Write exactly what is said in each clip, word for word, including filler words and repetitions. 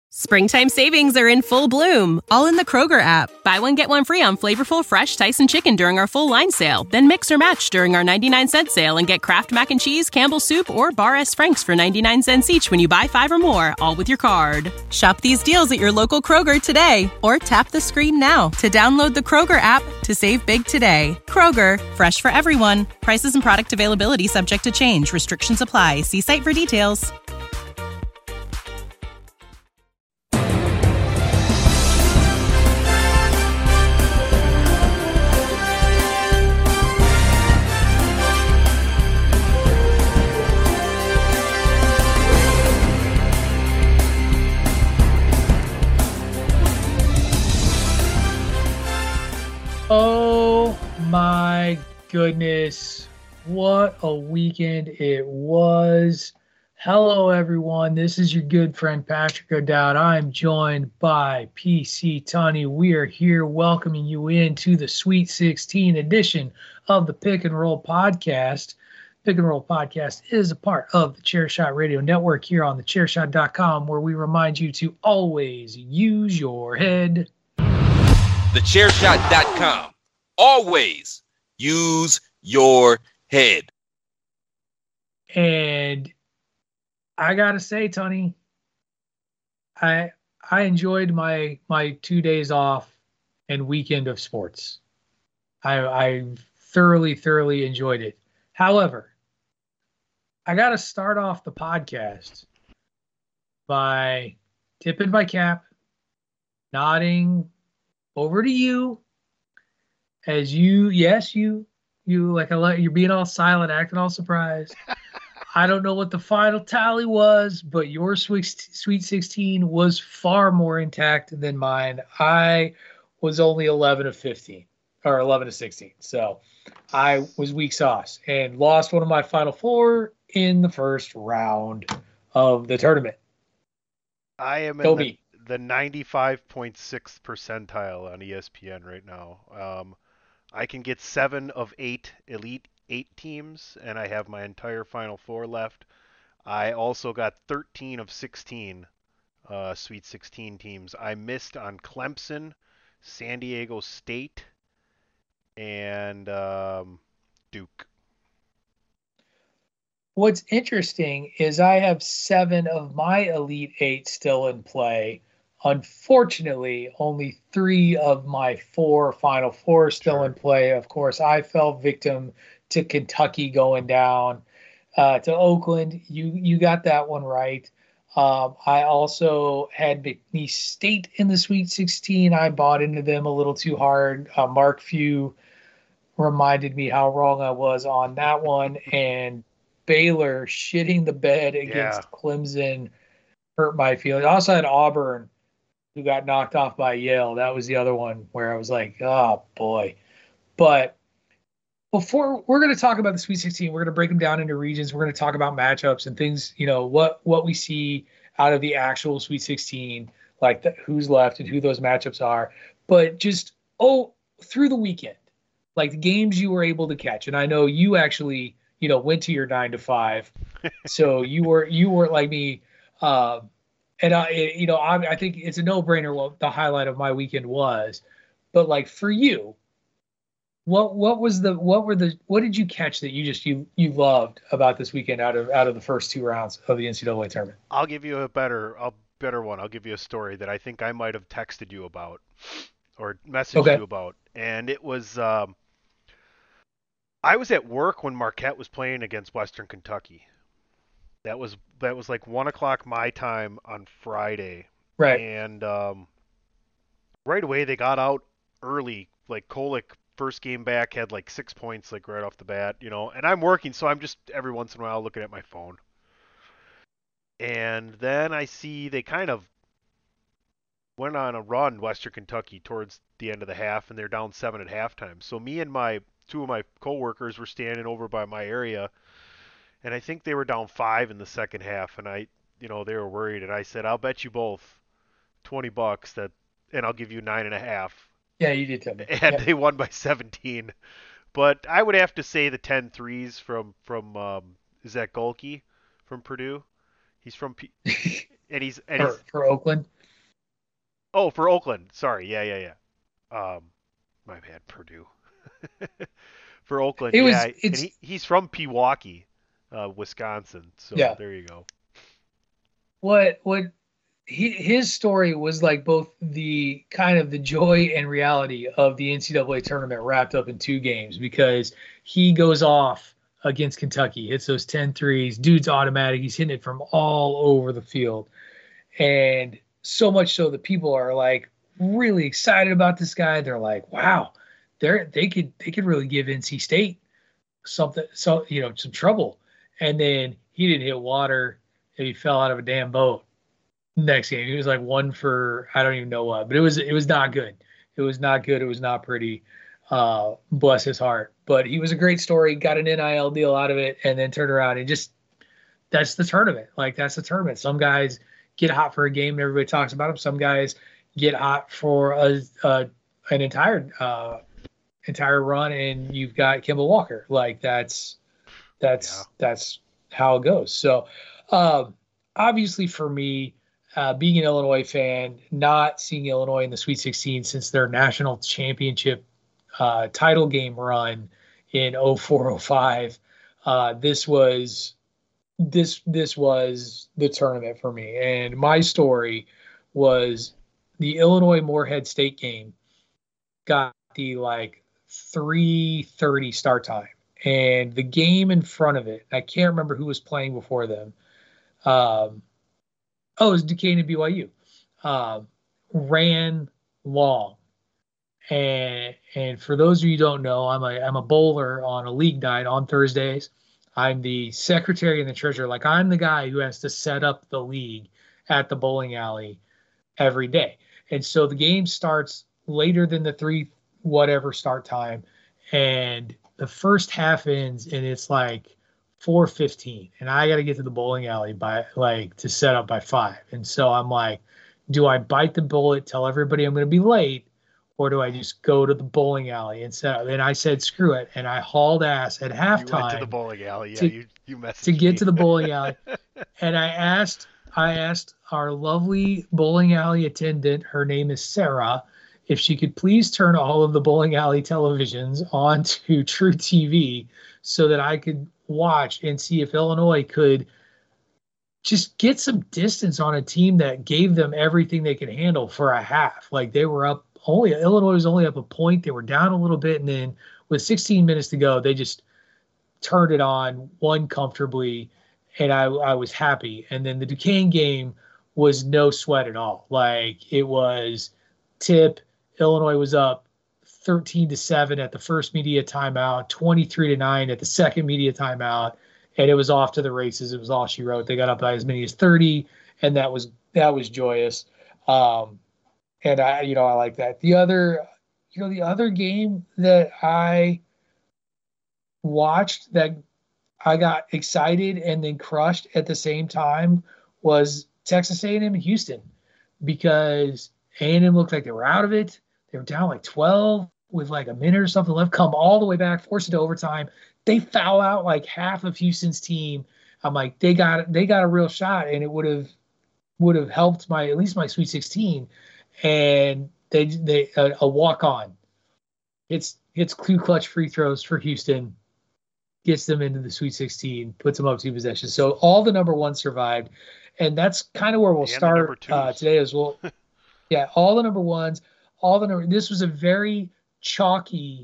Springtime savings are in full bloom, all in the Kroger app. Buy one, get one free on flavorful, fresh Tyson chicken during our full line sale. Then mix or match during our ninety-nine cent sale and get Kraft Mac and Cheese, Campbell's Soup, or Bar S. Frank's for ninety-nine cents each when you buy five or more, all with your card. Shop these deals at your local Kroger today, or tap the screen now to download the Kroger app to save big today. Kroger, fresh for everyone. Prices and product availability subject to change. Restrictions apply. See site for details. Oh my goodness, what a weekend it was. Hello everyone, this is your good friend Patrick O'Dowd. I'm joined by P C Tunney. We are here welcoming you into the Sweet sixteen edition of the Pick and Roll Podcast. Pick and Roll Podcast is a part of the Chairshot Radio Network here on the chairshot dot com, where we remind you to always use your head. the chairshot dot com. Always use your head. And I gotta say, Tony, I I enjoyed my my two days off and weekend of sports. I I thoroughly, thoroughly enjoyed it. However, I gotta start off the podcast by tipping my cap, nodding over to you, as you, yes, you, you like a you're being all silent, acting all surprised. I don't know what the final tally was, but your Sweet Sweet sixteen was far more intact than mine. I was only eleven of fifteen, or eleven of sixteen, so I was weak sauce and lost one of my final four in the first round of the tournament. I am Go in the, me. the ninety-five point six percentile on E S P N right now. Um, I can get seven of eight Elite Eight teams, and I have my entire Final Four left. I also got thirteen of sixteen uh, Sweet sixteen teams. I missed on Clemson, San Diego State, and um, Duke. What's interesting is I have seven of my Elite Eight still in play. Unfortunately, only three of my four Final Four still Sure. in play. Of course, I fell victim to Kentucky going down uh, to Oakland. You you got that one right. Um, I also had McNeese State in the Sweet sixteen. I bought into them a little too hard. Uh, Mark Few reminded me how wrong I was on that one. And Baylor shitting the bed against Yeah. Clemson hurt my feelings. I also had Auburn, who got knocked off by Yale. That was the other one where I was like, oh, boy. But before we're going to talk about the Sweet sixteen, we're going to break them down into regions. We're going to talk about matchups and things, you know, what what we see out of the actual Sweet sixteen, like the, who's left and who those matchups are. But just, oh, through the weekend, like the games you were able to catch. And I know you actually, you know, went to your nine to five. So you were, you were like me. Uh, and I, you know, I, I think it's a no brainer what the highlight of my weekend was, but like for you, what, what was the, what were the, what did you catch that you just, you, you loved about this weekend out of, out of the first two rounds of the N C double A tournament? I'll give you a better, a better one. I'll give you a story that I think I might have texted you about or messaged Okay. you about. And it was, um, I was at work when Marquette was playing against Western Kentucky. That was that was like one o'clock my time on Friday, Right. and um, right away they got out early. Like Kolick, first game back, had like six points like right off the bat, you know. And I'm working, so I'm just every once in a while looking at my phone. And then I see they kind of went on a run, Western Kentucky, towards the end of the half, and they're down seven at halftime. So me and my two of my coworkers were standing over by my area. And I think they were down five in the second half, and I, you know, they were worried. And I said, "I'll bet you both twenty bucks that, and I'll give you nine and a half." Yeah, you did tell me. And Yep. they won by seventeen. But I would have to say the ten threes from from um, Zach Golke from Purdue. He's from P- and he's and for, he's for Oakland. Oh, for Oakland. Sorry. Yeah, yeah, yeah. Um, my bad, Purdue. For Oakland, It yeah, was and it's he he's from Pewaukee, uh, Wisconsin. So yeah. there you go. What what he, his story was like both the kind of the joy and reality of the N C double A tournament wrapped up in two games because he goes off against Kentucky, hits those ten threes, dude's automatic, he's hitting it from all over the field. And so much so that people are like really excited about this guy. They're like, wow, they're they could they could really give N C State something, so you know, some trouble. And then he didn't hit water and he fell out of a damn boat next game. He was like one for I don't even know what, but it was it was not good. It was not good. It was not pretty. Uh, bless his heart. But he was a great story. Got an N I L deal out of it, and then turned around and just that's the tournament. Like that's the tournament. Some guys get hot for a game and everybody talks about them. Some guys get hot for a, a an entire uh, entire run, and you've got Kemba Walker. Like that's that's Yeah. that's how it goes. So um, obviously for me. Uh, being an Illinois fan, not seeing Illinois in the Sweet sixteen since their national championship uh, title game run in oh four oh five, uh, this was this this was the tournament for me. And my story was the Illinois Morehead State game got the like three thirty start time, and the game in front of it. I can't remember who was playing before them. Um, Oh, it was Duquesne and B Y U. Uh, ran long, and and for those of you who don't know, I'm a I'm a bowler on a league night on Thursdays. I'm the secretary and the treasurer. Like I'm the guy who has to set up the league at the bowling alley every day. And so the game starts later than the three whatever start time, and the first half ends, and it's like four fifteen, and I got to get to the bowling alley by like to set up by five. And so I'm like, do I bite the bullet, tell everybody I'm going to be late, or do I just go to the bowling alley and set up? And I said, screw it. And I hauled ass at halftime. You went to the bowling alley. Yeah, to, you you messaged to get me. to the bowling alley. And I asked, I asked our lovely bowling alley attendant, her name is Sarah, if she could please turn all of the bowling alley televisions on to True T V so that I could watch and see if Illinois could just get some distance on a team that gave them everything they could handle for a half. Like they were up only Illinois was only up a point. They were down a little bit. And then with sixteen minutes to go, they just turned it on, won comfortably. And I, I was happy. And then the Duquesne game was no sweat at all. Like it was tip. Illinois was up thirteen to seven at the first media timeout, twenty-three to nine at the second media timeout, and it was off to the races. It was all she wrote. They got up by as many as thirty, and that was that was joyous. Um, and I, you know, I like that. The other, you know, the other game that I watched that I got excited and then crushed at the same time was Texas A and M and Houston, because A and M looked like they were out of it. They were down like twelve with like a minute or something left, come all the way back, force it to overtime. They foul out like half of Houston's team. I'm like, they got they got a real shot, and it would have would have helped my at least my Sweet sixteen. And they they a, a walk on. It's it's two clutch free throws for Houston, gets them into the Sweet sixteen, puts them up two possessions. So all the number one survived, and that's kind of where we'll And start uh, today as well. Yeah, all the number ones, all the number. This was a very chalky,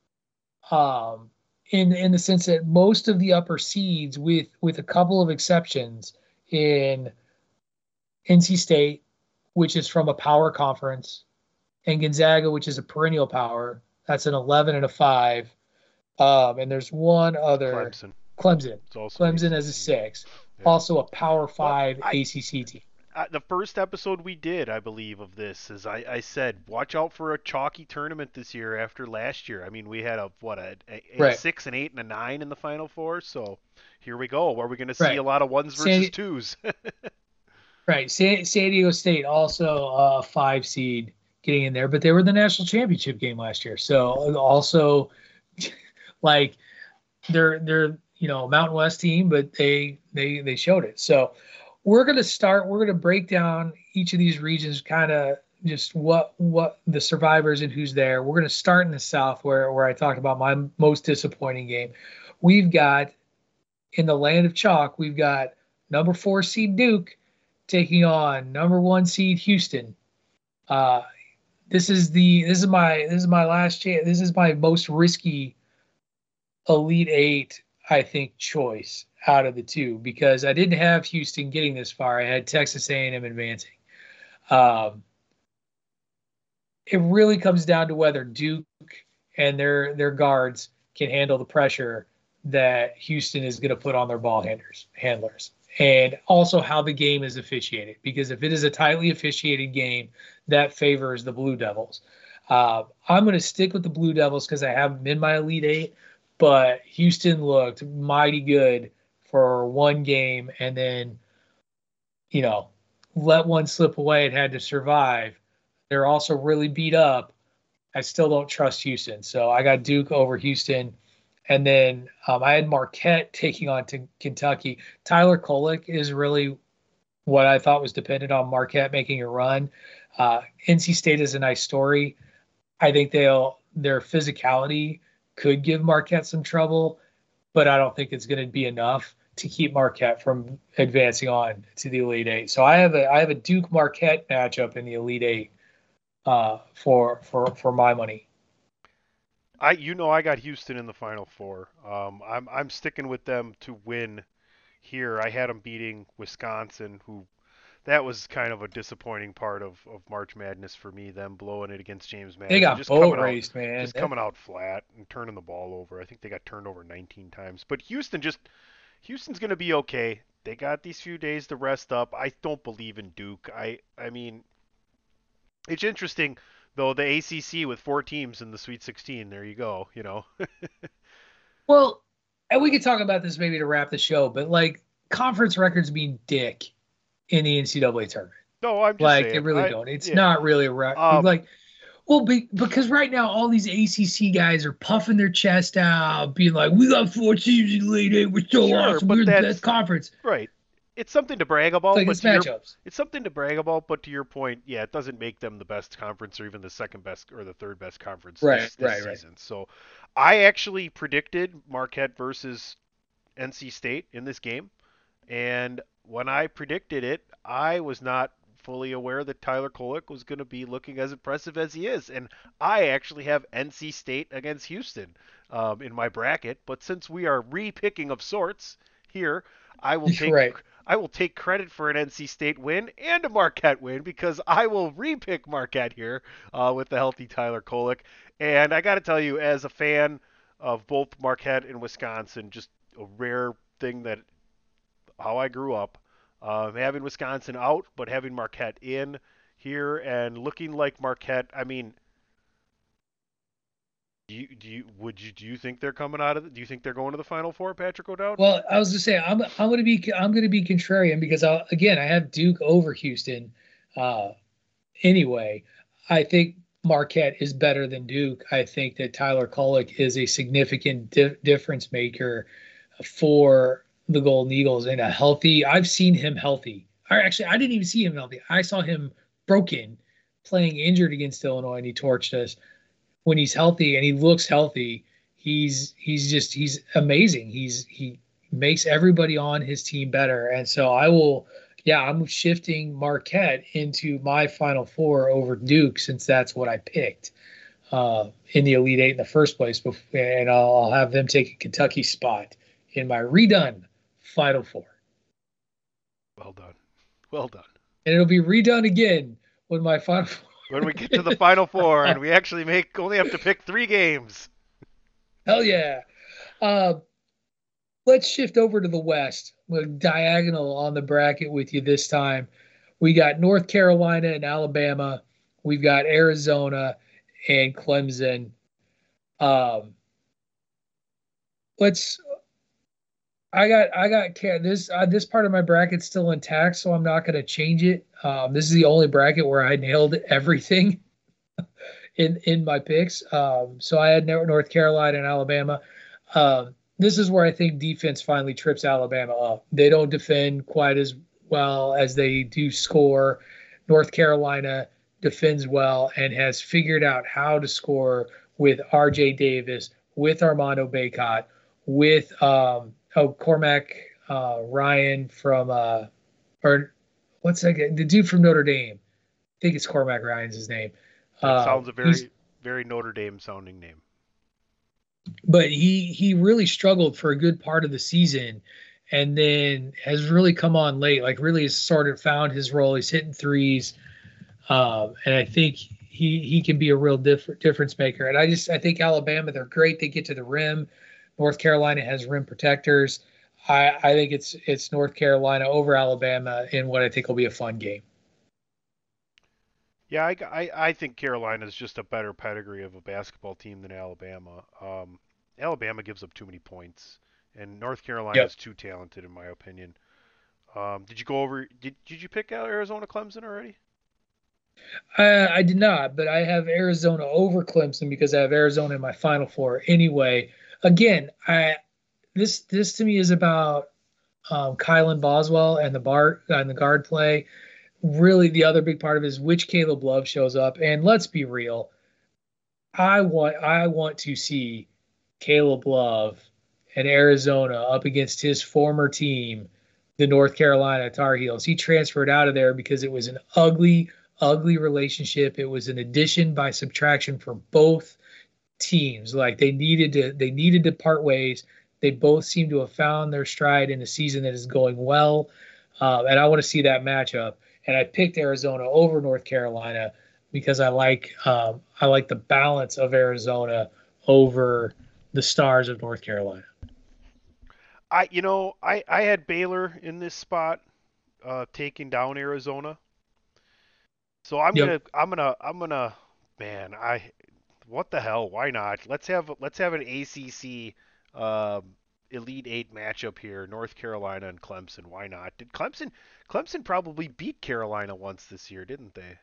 um, in in the sense that most of the upper seeds, with with a couple of exceptions, in N C State, which is from a power conference, and Gonzaga, which is a perennial power, that's an eleven and a five. Um, and there's one other, Clemson. Clemson. It's also Clemson A C C. as a six. Yeah. Also a Power Five I- A C C team. Uh, the first episode we did, I believe, of this is I, I said, watch out for a chalky tournament this year after last year. I mean, we had a what a, a, a Right. six, an eight, and a nine in the Final Four. So here we go. Are we going to see Right. a lot of ones versus Sandy- twos? Right. San, San Diego State also a five seed getting in there, but they were the national championship game last year. So also, like, they're they're you know a Mountain West team, but they they they showed it. So we're gonna start. We're gonna break down each of these regions kind of just what what the survivors and who's there. We're going to start in the South, where where I talked about my most disappointing game. We've got in the land of chalk, we've got number four seed Duke taking on number one seed Houston. Uh, this is the this is my this is my last chance. This is my most risky Elite Eight, I think, choice out of the two, because I didn't have Houston getting this far. I had Texas A and M advancing. Um, it really comes down to whether Duke and their their guards can handle the pressure that Houston is going to put on their ball handlers, handlers, and also how the game is officiated. Because if it is a tightly officiated game, that favors the Blue Devils. Uh, I'm going to stick with the Blue Devils because I have them in my Elite Eight, but Houston looked mighty good for one game and then, you know, let one slip away and had to survive. They're also really beat up. I still don't trust Houston. So I got Duke over Houston. And then um, I had Marquette taking on to Kentucky. Tyler Kolek is really what I thought was dependent on Marquette making a run. Uh, N C State is a nice story. I think they'll their physicality could give Marquette some trouble, but I don't think it's going to be enough to keep Marquette from advancing on to the Elite Eight. So I have a I have a Duke Marquette matchup in the Elite Eight uh, for for for my money. I you know I got Houston in the Final Four. Um, I'm I'm sticking with them to win here. I had them beating Wisconsin, who that was kind of a disappointing part of, of March Madness for me. Them blowing it against James Madison. They got just boat coming raced, out, man. Just That... coming out flat and turning the ball over. I think they got turned over nineteen times. But Houston just Houston's going to be okay. They got these few days to rest up. I don't believe in Duke. I I mean, it's interesting. Though the A C C with four teams in the Sweet sixteen, there you go, you know. Well, and we could talk about this maybe to wrap the show, but like conference records mean dick in the N C double A tournament. No, I'm just like saying, they really I, don't. It's yeah. not really a record. Um, like, well, be, because right now all these A C C guys are puffing their chest out, being like, "We got four teams in the Elite Eight. We're so sure, awesome. We're the best conference." Right. It's something to brag about, like but it's to your, matchups. it's something to brag about, but to your point, yeah, it doesn't make them the best conference or even the second best or the third best conference right, this, this right, season. Right. So I actually predicted Marquette versus N C State in this game, and when I predicted it, I was not fully aware that Tyler Kolek was going to be looking as impressive as he is, and I actually have N C State against Houston um, in my bracket, but since we are re-picking of sorts here, I will take right. I will take credit for an N C State win and a Marquette win because I will re-pick Marquette here uh, with the healthy Tyler Kolek. And I got to tell you, as a fan of both Marquette and Wisconsin, just a rare thing that how I grew up, uh, having Wisconsin out but having Marquette in here and looking like Marquette. I mean, do you, do you would you do you think they're coming out of? The, do you think they're going to the Final Four, Patrick O'Dowd? Well, I was just saying, I'm I'm going to be I'm going to be contrarian because I again I have Duke over Houston. Uh, anyway, I think Marquette is better than Duke. I think that Tyler Kolek is a significant di- difference maker for the Golden Eagles and a healthy. I've seen him healthy. Or actually, I didn't even see him healthy. I saw him broken, playing injured against Illinois, and he torched us. When he's healthy and he looks healthy, he's he's just he's amazing. He's he makes everybody on his team better. And so I will, yeah, I'm shifting Marquette into my Final Four over Duke since that's what I picked uh, in the Elite Eight in the first place. And I'll, I'll have them take a Kentucky spot in my redone Final Four. Well done, well done. And it'll be redone again when my Final Four. When we get to the Final Four and we actually make only have to pick three games. Hell yeah. Uh, let's shift over to the West. We're diagonal on the bracket with you this time. We got North Carolina and Alabama. We've got Arizona and Clemson. Um, let's. I got I got this uh, this part of my bracket's still intact, so I'm not going to change it. Um, this is the only bracket where I nailed everything in in my picks. Um, so I had North Carolina and Alabama. Um, this is where I think defense finally trips Alabama up. They don't defend quite as well as they do score. North Carolina defends well and has figured out how to score with R J Davis, with Armando Bacot, with um, oh Cormac uh, Ryan from uh, or what's that guy? The dude from Notre Dame. I think it's Cormac Ryan's his name. That uh, sounds a very very Notre Dame sounding name. But he he really struggled for a good part of the season, and then has really come on late. Like really has sort of found his role. He's hitting threes, um, and I think he he can be a real diff- difference maker. And I just I think Alabama, they're great. They get to the rim. North Carolina has rim protectors. I I think it's it's North Carolina over Alabama in what I think will be a fun game. Yeah, I, I, I think Carolina is just a better pedigree of a basketball team than Alabama. Um, Alabama gives up too many points, and North Carolina Yep. is too talented, in my opinion. Um, did you go over? Did Did you pick out Arizona Clemson already? Uh, I did not, but I have Arizona over Clemson because I have Arizona in my Final Four anyway. Again, I this this to me is about um, Kylan Boswell and the bar and the guard play. Really, the other big part of it is which Caleb Love shows up. And let's be real, I want I want to see Caleb Love and Arizona up against his former team, the North Carolina Tar Heels. He transferred out of there because it was an ugly, ugly relationship. It was an addition by subtraction for both teams. Like they needed to they needed to part ways. They both seem to have found their stride in a season that is going well. Uh, and I want to see that matchup. And I picked Arizona over North Carolina because I like um, I like the balance of Arizona over the stars of North Carolina. I you know I, I had Baylor in this spot, uh, taking down Arizona. So I'm Yep. gonna I'm gonna I'm gonna man I what the hell, why not? Let's have let's have an A C C um, Elite Eight matchup here, North Carolina and Clemson. Why not? Did Clemson Clemson probably beat Carolina once this year, didn't they?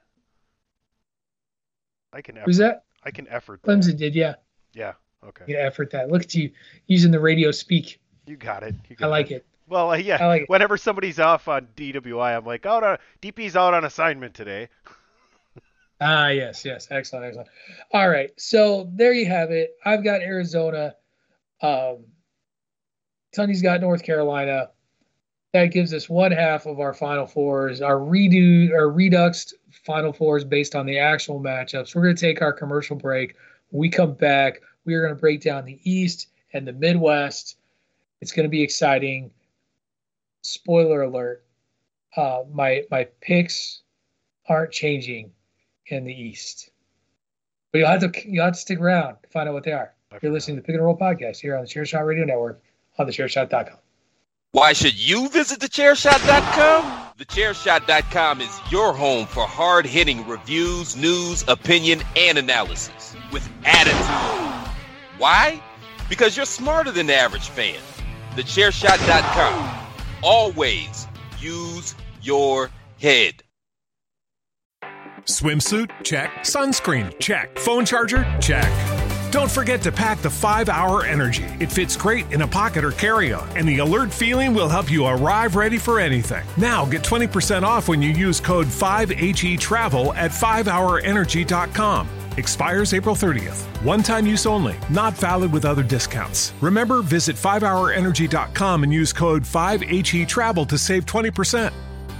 I can effort, Who's that? I can effort that. Clemson did, yeah. Yeah. Okay. You can effort that. Look at you using the radio speak. You got it. You I got like it. Well, uh, yeah. I like it. Whenever somebody's off on D W I, I'm like, oh no, D P's out on assignment today. Ah, yes, yes. Excellent, excellent. All right. So there you have it. I've got Arizona. Um, Tony's got North Carolina. That gives us one half of our Final Fours. Our redo, our reduxed Final Fours based on the actual matchups. We're going to take our commercial break. When we come back, we are going to break down the East and the Midwest. It's going to be exciting. Spoiler alert: uh, my my picks aren't changing in the East, but you'll have to you'll have to stick around to find out what they are. You're listening to the Pick and Roll podcast here on the Chair Shot Radio Network on the chair shot dot com. Why should you visit the chair shot dot com? the chair shot dot com is your home for hard-hitting reviews, news, opinion, and analysis with attitude. Why? Because you're smarter than the average fan. the chair shot dot com. Always use your head. Swimsuit? Check. Sunscreen? Check. Phone charger? Check. Don't forget to pack the five hour Energy. It fits great in a pocket or carry-on, and the alert feeling will help you arrive ready for anything. Now get twenty percent off when you use code five H E Travel at five hour energy dot com. Expires April thirtieth. One-time use only. Not valid with other discounts. Remember, visit five hour energy dot com and use code five H E Travel to save twenty percent.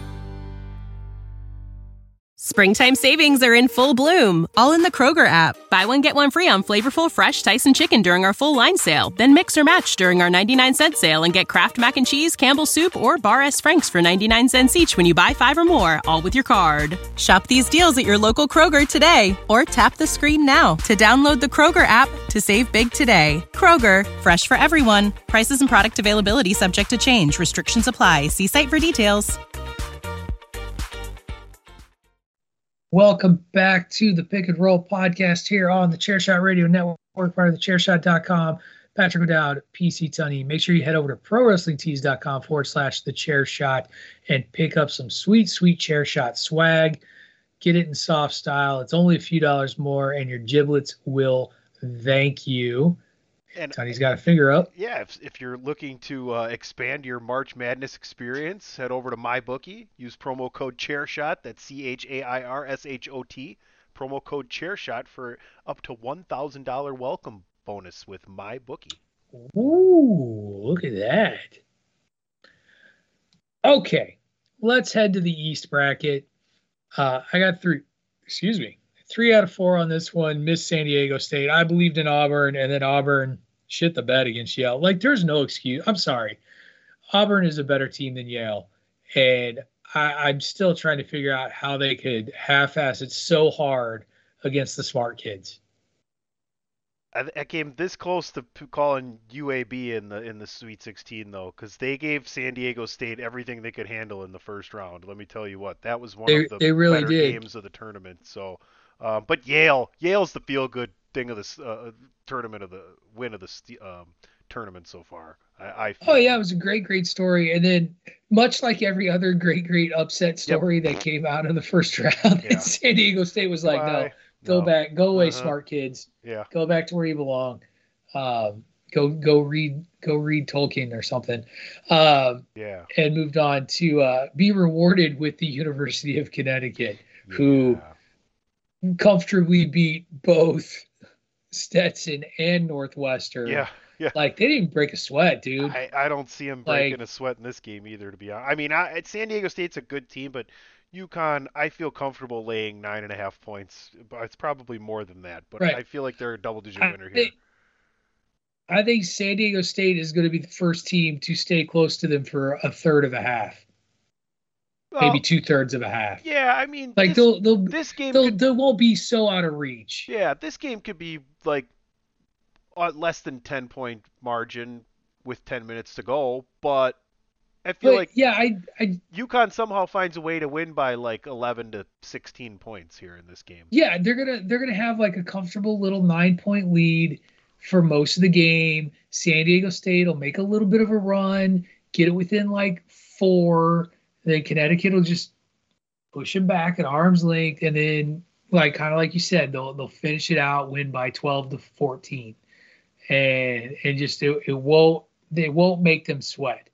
Springtime savings are in full bloom, all in the Kroger app. Buy one, get one free on flavorful, fresh Tyson chicken during our full line sale. Then mix or match during our ninety-nine cent sale and get Kraft Mac and Cheese, Campbell's Soup, or Bar S. Frank's for ninety-nine cents each when you buy five or more, all with your card. Shop these deals at your local Kroger today, or tap the screen now to download the Kroger app to save big today. Kroger, fresh for everyone. Prices and product availability subject to change. Restrictions apply. See site for details. Welcome back to the Pick and Roll podcast here on the Chairshot Radio Network, part of the chair shot dot com. Patrick O'Dowd, P C Tunney. Make sure you head over to pro wrestling tees dot com forward slash the chair shot and pick up some sweet, sweet chair shot swag. Get it in soft style. It's only a few dollars more, and your giblets will thank you. And Tony's got to figure out. yeah, if, if you're looking to uh, expand your March Madness experience, head over to MyBookie. Use promo code ChairShot. That's C H A I R S H O T. Promo code ChairShot for up to one thousand dollars welcome bonus with MyBookie. Ooh, look at that. Okay, let's head to the East bracket. Uh, I got three, excuse me, three out of four on this one. Missed San Diego State. I believed in Auburn, and then Auburn shit the bed against Yale. Like, there's no excuse. I'm sorry. Auburn is a better team than Yale, and I, I'm still trying to figure out how they could half-ass it so hard against the smart kids. I, I came this close to p- calling U A B in the in the Sweet sixteen though, because they gave San Diego State everything they could handle in the first round. Let me tell you what, that was one They- of the they really better did. games of the tournament. So, uh, but Yale, Yale's the feel-good thing of this uh, tournament of the win of the st- um, tournament so far. I, I feel. Oh yeah, it was a great, great story. And then, much like every other great, great upset story that came out in the first round, Yeah. San Diego State was like, no, Goodbye. go No. back, go away, Uh-huh. smart kids, Yeah. go back to where you belong. Um, go, go read, go read Tolkien or something. Um, Yeah. and moved on to uh, be rewarded with the University of Connecticut, who Yeah. comfortably beat both Stetson and Northwestern. Yeah. Yeah. Like, they didn't break a sweat, dude. I, I don't see him Like- breaking a sweat in this game either, to be honest. I mean, I, San Diego State's a good team, but UConn, I feel comfortable laying nine and a half points. But it's probably more than that, but Right. I feel like they're a double-digit I winner here. think, I think San Diego State is going to be the first team to stay close to them for a third of a half, Well, maybe two thirds of a half. Yeah, I mean, Like this, they'll they'll this game, they'll could, they won't be so out of reach. yeah, this game could be like uh, less than ten point margin with ten minutes to go, but I feel But like yeah, I I UConn somehow finds a way to win by like eleven to sixteen points here in this game. yeah they're gonna they're gonna have like a comfortable little nine point lead for most of the game. San Diego State will make a little bit of a run, get it within like four. Then Connecticut will just push them back at arm's length, and then like kind of like you said, they'll they'll finish it out, win by twelve to fourteen, and and just it, it won't they won't make them sweat.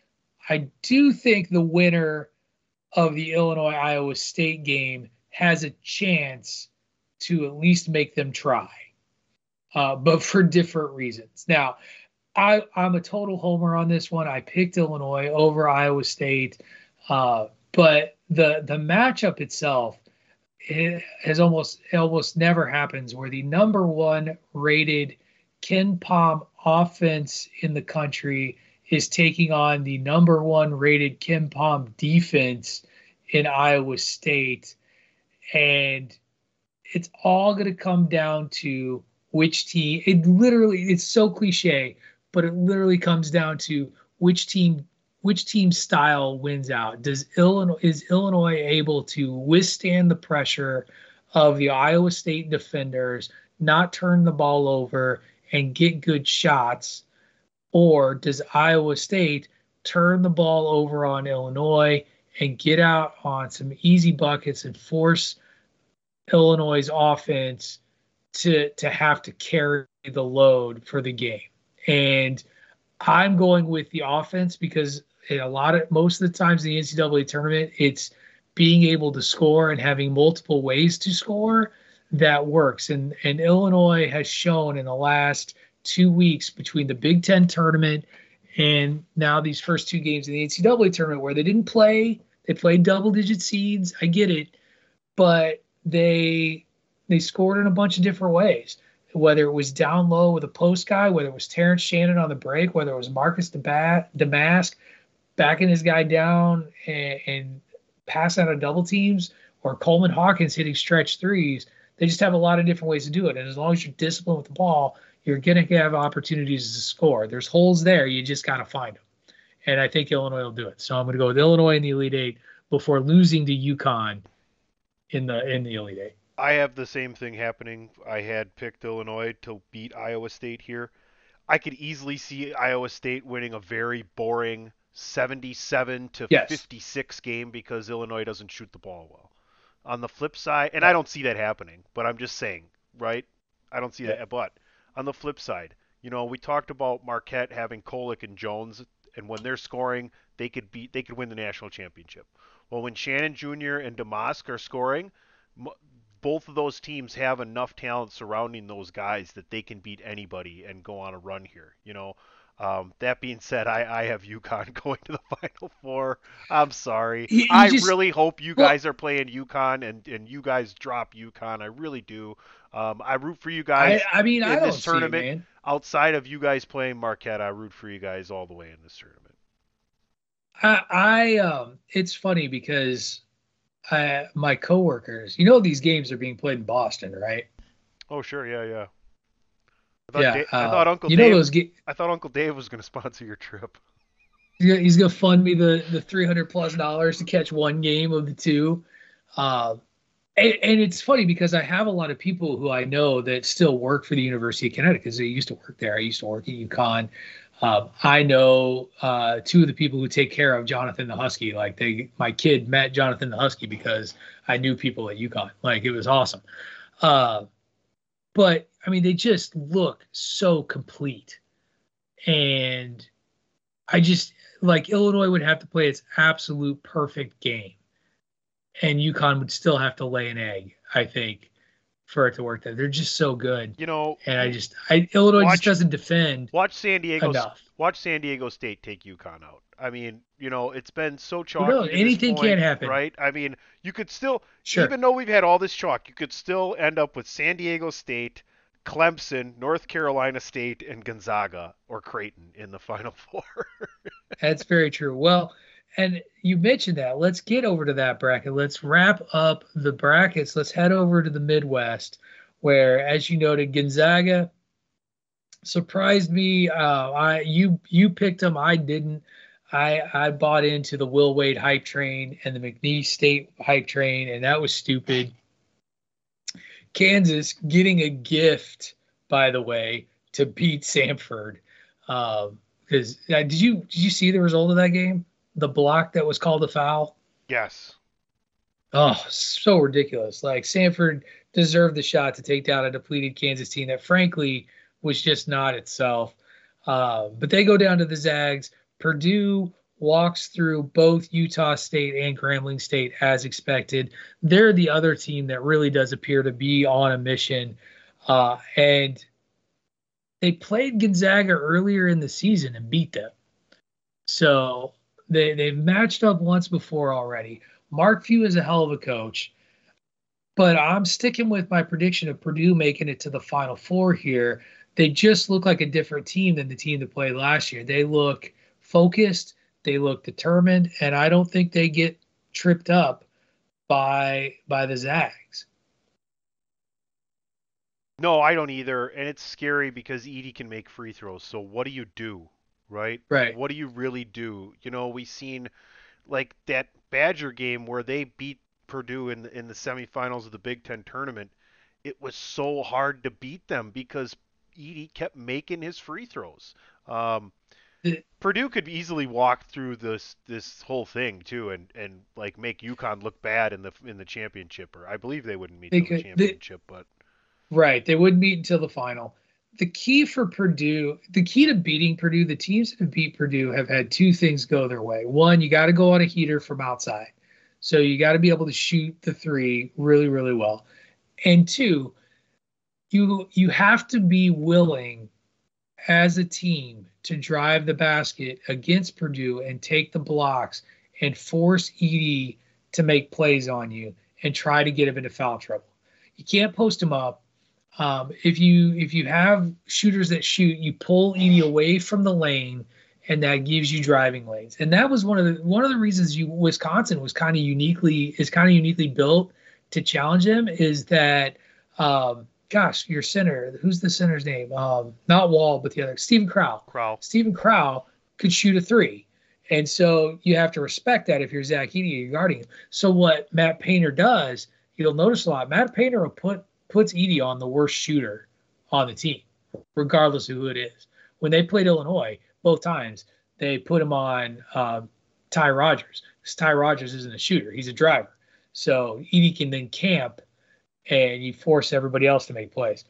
I do think the winner of the Illinois Iowa State game has a chance to at least make them try, uh, but for different reasons. Now, I, I'm a total homer on this one. I picked Illinois over Iowa State, uh, but the the matchup itself it has almost it almost never happens where the number one rated Ken Pom offense in the country is taking on the number one rated Ken Pom defense in Iowa State. And it's all going to come down to which team. It literally, it's so cliche, but it literally comes down to which team, which team style wins out. Does Illinois, is Illinois able to withstand the pressure of the Iowa State defenders, not turn the ball over and get good shots? Or does Iowa State turn the ball over on Illinois and get out on some easy buckets and force Illinois' offense to to have to carry the load for the game? And I'm going with the offense because in a lot of most of the times in the N C double A tournament, it's being able to score and having multiple ways to score that works. And and Illinois has shown in the last two weeks between the Big Ten tournament and now these first two games in the N C double A tournament where they didn't play, they played double-digit seeds. I get it, but they they scored in a bunch of different ways. Whether it was down low with a post guy, whether it was Terrence Shannon on the break, whether it was Marcus Damask backing his guy down and, and passing out of double teams, or Coleman Hawkins hitting stretch threes. They just have a lot of different ways to do it. And as long as you're disciplined with the ball, you're going to have opportunities to score. There's holes there. You just got to find them. And I think Illinois will do it. So I'm going to go with Illinois in the Elite Eight before losing to UConn in the in the Elite Eight. I have the same thing happening. I had picked Illinois to beat Iowa State here. I could easily see Iowa State winning a very boring seventy-seven to Yes. fifty-six game because Illinois doesn't shoot the ball well. On the flip side, and I don't see that happening, but I'm just saying, right? I don't see Yeah. that. But on the flip side, You know, we talked about Marquette having Kolick and Jones, and when they're scoring, they could beat, they could win the national championship. Well, when Shannon Junior and Domask are scoring, both of those teams have enough talent surrounding those guys that they can beat anybody and go on a run here. You know, um, that being said, I, I have UConn going to the Final Four. I'm sorry. You, you I just, really hope you well, guys are playing UConn and, and you guys drop UConn. I really do. Um, I root for you guys. I, I mean, in I don't this tournament. see it, man. Outside of you guys playing Marquette, I root for you guys all the way in this tournament. I, I um, it's funny because I, my coworkers, you know, these games are being played in Boston, right? Oh, sure, yeah, yeah. I thought, Yeah, Dave, uh, I thought Uncle you Dave. know those ga- I thought Uncle Dave was going to sponsor your trip. He's gonna fund me the the three hundred plus dollars to catch one game of the two. Uh, and, and it's funny because I have a lot of people who I know that still work for the University of Connecticut because they used to work there. I used to work at UConn. Um, I know uh, two of the people who take care of Jonathan the Husky. Like they, my kid met Jonathan the Husky because I knew people at UConn. Like it was awesome. Uh, but I mean, they just look so complete, and I just like Illinois would have to play its absolute perfect game, and UConn would still have to lay an egg, I think, for it to work there. They're just so good. You know, and I just I Illinois watch, just doesn't defend. Watch San Diego enough. Watch San Diego State take UConn out. I mean, you know, it's been so chalky. No, anything point, can happen, right? I mean, you could still, sure. even though we've had all this chalk, you could still end up with San Diego State, Clemson, North Carolina State, and Gonzaga or Creighton in the Final Four. That's very true. Well, and you mentioned that. Let's get over to that bracket. Let's wrap up the brackets. Let's head over to the Midwest, where, as you noted, Gonzaga surprised me. Uh, I you you picked them. I didn't. I I bought into the Will Wade hype train and the McNeese State hype train, and that was stupid. Kansas getting a gift, by the way, to beat Samford. Um, because uh, did you did you see the result of that game? The block that was called a foul. Yes. Oh, so ridiculous! Like Samford deserved the shot to take down a depleted Kansas team that, frankly, was just not itself. Uh, but they go down to the Zags. Purdue walks through both Utah State and Grambling State as expected. They're the other team that really does appear to be on a mission. Uh, and they played Gonzaga earlier in the season and beat them. So they, they've matched up once before already. Mark Few is a hell of a coach. But I'm sticking with my prediction of Purdue making it to the Final Four here. They just look like a different team than the team that played last year. They look focused. They look determined, and I don't think they get tripped up by by the Zags. No, I don't either, and it's scary because Edey can make free throws. So what do you do, right? Right. What do you really do? You know, we seen like that Badger game where they beat Purdue in the, in the semifinals of the Big Ten tournament. It was so hard to beat them because Edey kept making his free throws. Um, Purdue could easily walk through this this whole thing too, and, and like make UConn look bad in the in the championship. Or I believe they wouldn't meet they in could, the championship, they, but right, they wouldn't meet until the final. The key for Purdue, the key to beating Purdue, the teams that have beat Purdue have had two things go their way. One, you got to go on a heater from outside, so you got to be able to shoot the three really, really well. And two, you you have to be willing as a team to drive the basket against Purdue and take the blocks and force Edey to make plays on you and try to get him into foul trouble. You can't post him up. Um, if you if you have shooters that shoot, you pull Edey away from the lane, and that gives you driving lanes. And that was one of the one of the reasons you Wisconsin was kind of uniquely is kind of uniquely built to challenge him is that. Um, Gosh, your center. Who's the center's name? Um, not Wall, but the other. Stephen Crow. Crow. Stephen Crow could shoot a three. And so you have to respect that if you're Zach Edey, you're guarding him. So what Matt Painter does, you'll notice a lot. Matt Painter will put puts Edey on the worst shooter on the team, regardless of who it is. When they played Illinois, both times, they put him on um, Ty Rodgers. Because Ty Rodgers isn't a shooter. He's a driver. So Edey can then camp and you force everybody else to make plays.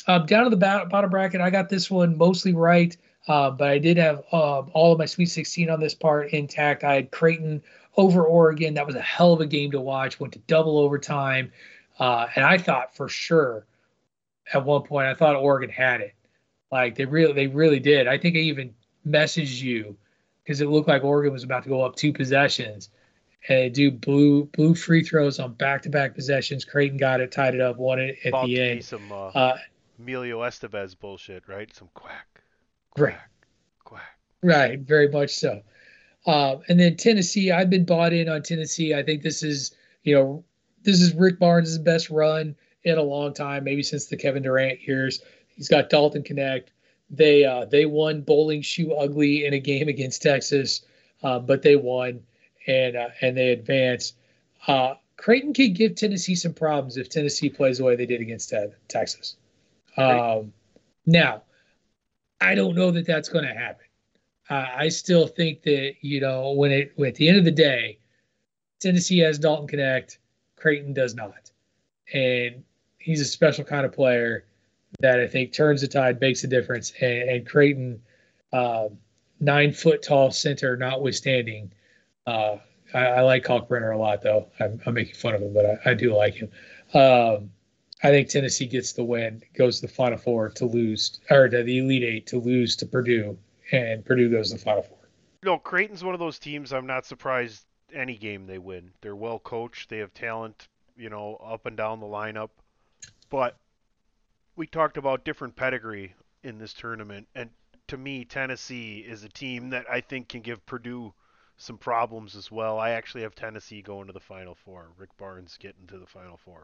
Uh, down to the bottom bracket, I got this one mostly right, uh, but I did have uh, all of my Sweet sixteen on this part intact. I had Creighton over Oregon. That was a hell of a game to watch. Went to double overtime, uh, and I thought for sure at one point I thought Oregon had it. Like they really, they really did. I think I even messaged you because it looked like Oregon was about to go up two possessions, and they do blue blue free throws on back-to-back possessions. Creighton got it, tied it up, won it at About the to end. Be some uh, uh, Emilio Estevez bullshit, right? Some quack, Right. quack. Right, very much so. Uh, and then Tennessee, I've been bought in on Tennessee. I think this is, you know, this is Rick Barnes' best run in a long time, maybe since the Kevin Durant years. He's got Dalton Connect. They uh, they won bowling shoe ugly in a game against Texas, uh, but they won and uh, and they advanced. Uh, Creighton could give Tennessee some problems if Tennessee plays the way they did against uh, Texas. Um, now, I don't know that that's going to happen. Uh, I still think that, you know, when it when at the end of the day, Tennessee has Dalton Connect, Creighton does not. And he's a special kind of player that I think turns the tide, makes a difference. And, and Creighton, uh, nine foot tall center notwithstanding, uh, I, I like Kalkbrenner a lot, though. I'm, I'm making fun of him, but I, I do like him. Um, I think Tennessee gets the win, goes to the Final Four to lose, or to the Elite Eight to lose to Purdue, and Purdue goes to the Final Four. No, Creighton's one of those teams I'm not surprised any game they win. They're well coached. They have talent, you know, up and down the lineup. But we talked about different pedigree in this tournament, and to me, Tennessee is a team that I think can give Purdue some problems as well. I actually have Tennessee going to the Final Four. Rick Barnes getting to the Final Four.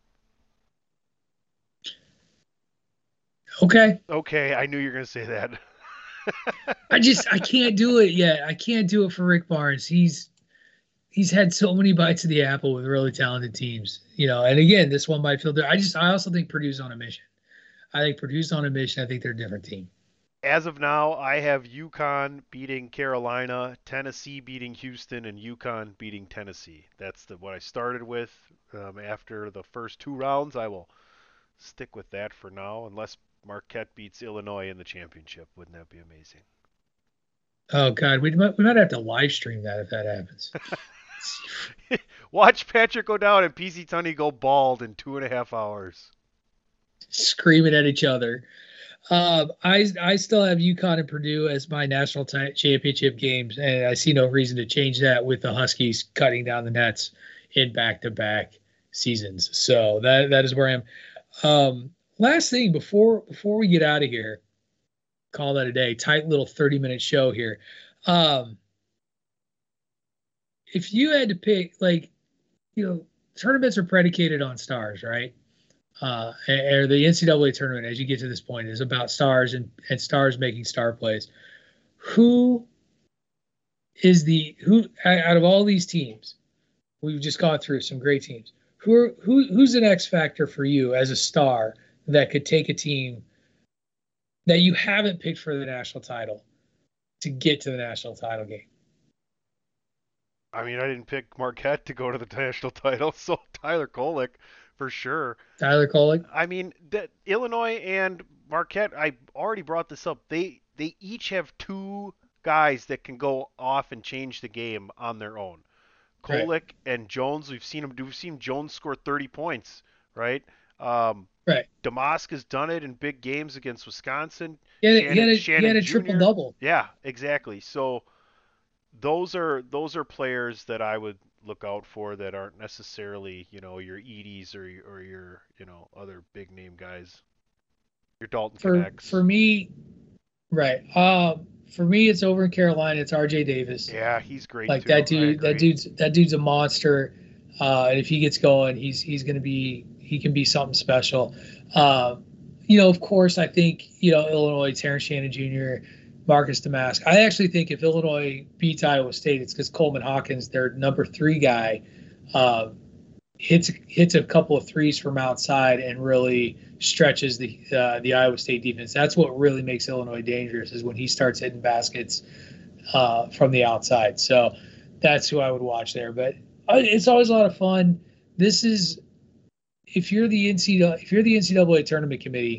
Okay. Okay, I knew you were going to say that. I just I can't do it yet. I can't do it for Rick Barnes. He's he's had so many bites of the apple with really talented teams, you know. And again, this one might feel different. I just I also think Purdue's on a mission. I think Purdue's on a mission. I think they're a different team. As of now, I have UConn beating Carolina, Tennessee beating Houston, and UConn beating Tennessee. That's the what I started with. Um, after the first two rounds, I will stick with that for now, unless Marquette beats Illinois in the championship. Wouldn't that be amazing? Oh God, we might we might have to live stream that if that happens. Watch Patrick go down and P C Tunney go bald in two and a half hours. Screaming at each other. Um, I I still have UConn and Purdue as my national t- championship games, and I see no reason to change that with the Huskies cutting down the nets in back-to-back seasons. So that that is where I am. Um, last thing before before we get out of here, call that a day. Tight little thirty minute show here. Um, if you had to pick, like, you know, tournaments are predicated on stars, right? Uh, or the N C double A tournament, as you get to this point, is about stars and, and stars making star plays. Who is the who out of all these teams? We've just gone through some great teams. Who are, who who's an X factor for you as a star that could take a team that you haven't picked for the national title to get to the national title game? I mean, I didn't pick Marquette to go to the national title, so Tyler Kolek for sure. Tyler Kolek. I mean, the, Illinois and Marquette, I already brought this up. They they each have two guys that can go off and change the game on their own. Kolek right. and Jones, we've seen him. We've seen Jones score thirty points, right? Um, right. Domask has done it in big games against Wisconsin. He had, Shannon, he had a, he had a triple double. Yeah, exactly. So those are those are players that I would look out for that aren't necessarily, you know, your Edie's or or your, you know, other big name guys. Your Dalton for, Connects. For me, right. Um, for me, it's over in Carolina. It's R J Davis. Yeah, he's great. Like too. that dude. That dude's that dude's a monster. Uh, and if he gets going, he's he's going to be he can be something special. Uh, you know, of course, I think you know Illinois, Terrence Shannon Junior, Marcus Domask. I actually think if Illinois beats Iowa State, it's because Coleman Hawkins, their number three guy, uh, hits hits a couple of threes from outside and really stretches the uh, the Iowa State defense. That's what really makes Illinois dangerous, is when he starts hitting baskets uh, from the outside. So that's who I would watch there. But it's always a lot of fun. This is if you're the N C double A, if you're the N C double A tournament committee,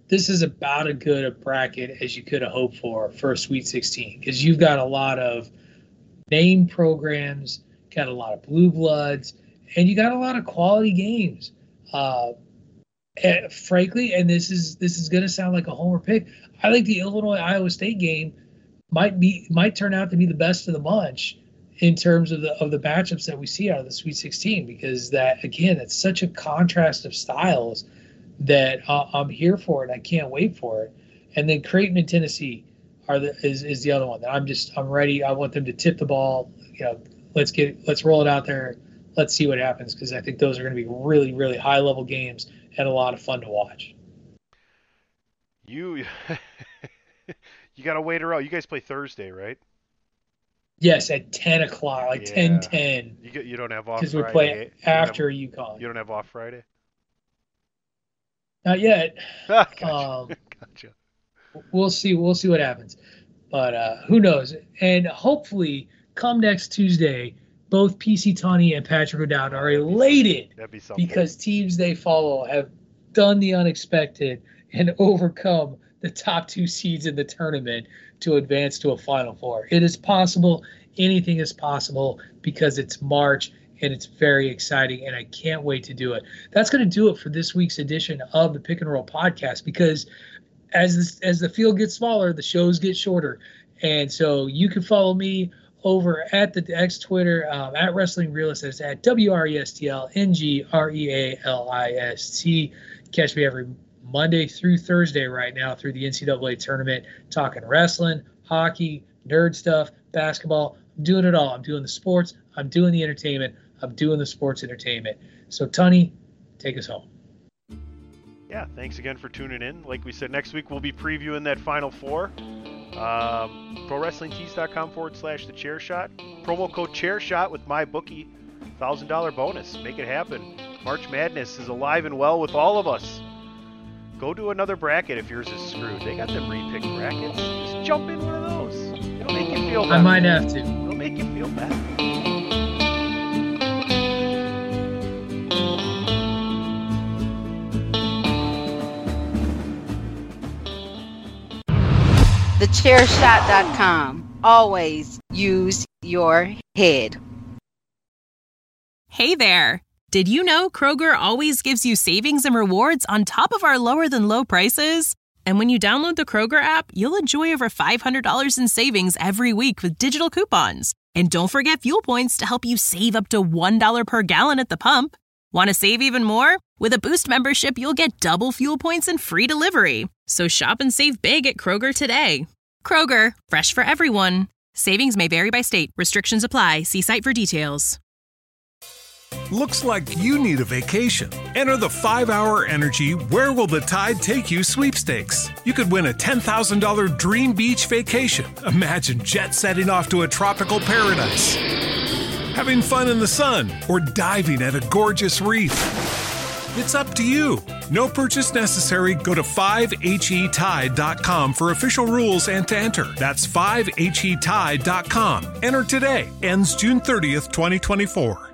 this is about as good a bracket as you could have hoped for for a Sweet sixteen, because you've got a lot of named programs, got a lot of blue bloods, and you got a lot of quality games. Uh, and frankly, and this is this is going to sound like a homer pick, I think the Illinois-Iowa State game might be might turn out to be the best of the bunch in terms of the of the matchups that we see out of the Sweet sixteen, because that, again, it's such a contrast of styles that uh, I'm here for it. I can't wait for it. And then Creighton and Tennessee are the is, is the other one that I'm just I'm ready. I want them to tip the ball. You know, let's get let's roll it out there. Let's see what happens, because I think those are going to be really, really high level games and a lot of fun to watch. You you got to wait around. You guys play Thursday, right? Yes, at ten o'clock, like yeah. ten ten. You get, you don't have off because Friday. we play after you UConn. You don't have off Friday? Not yet. gotcha. Um, gotcha. We'll see. We'll see what happens. But uh, who knows? And hopefully, come next Tuesday, both P C Tunney and Patrick O'Dowd are elated That'd be something. because teams they follow have done the unexpected and overcome the top two seeds in the tournament to advance to a Final Four. It is possible. Anything is possible because it's March and it's very exciting, and I can't wait to do it. That's going to do it for this week's edition of the Pick and Roll podcast, because as this, as the field gets smaller, the shows get shorter. And so you can follow me over at the X Twitter, um, at Wrestling Realist. That's at W R E S T L N G R E A L I S T. Catch me every Monday through Thursday right now through the N C double A tournament, talking wrestling, hockey, nerd stuff, basketball. I'm doing it all. I'm doing the sports. I'm doing the entertainment. I'm doing the sports entertainment. So, Tunney, take us home. Yeah, thanks again for tuning in. Like we said, next week we'll be previewing that Final Four. Um, ProWrestlingTees.com forward slash the chair shot. Promo code chair shot with my bookie. one thousand dollars bonus. Make it happen. March Madness is alive and well with all of us. Go to another bracket if yours is screwed. They got them re-picked brackets. Just jump in one of those. It'll make you feel better. I might have to. It'll make you feel better. the chair shot dot com. Always use your head. Hey there. Did you know Kroger always gives you savings and rewards on top of our lower than low prices? And when you download the Kroger app, you'll enjoy over five hundred dollars in savings every week with digital coupons. And don't forget fuel points to help you save up to one dollar per gallon at the pump. Want to save even more? With a Boost membership, you'll get double fuel points and free delivery. So shop and save big at Kroger today. Kroger, fresh for everyone. Savings may vary by state. Restrictions apply. See site for details. Looks like you need a vacation. Enter the five hour Energy Where Will the Tide Take You sweepstakes. You could win a ten thousand dollars dream beach vacation. Imagine jet setting off to a tropical paradise, having fun in the sun, or diving at a gorgeous reef. It's up to you. No purchase necessary. Go to five H E tide dot com for official rules and to enter. That's five H E tide dot com. Enter today. Ends June thirtieth, twenty twenty-four.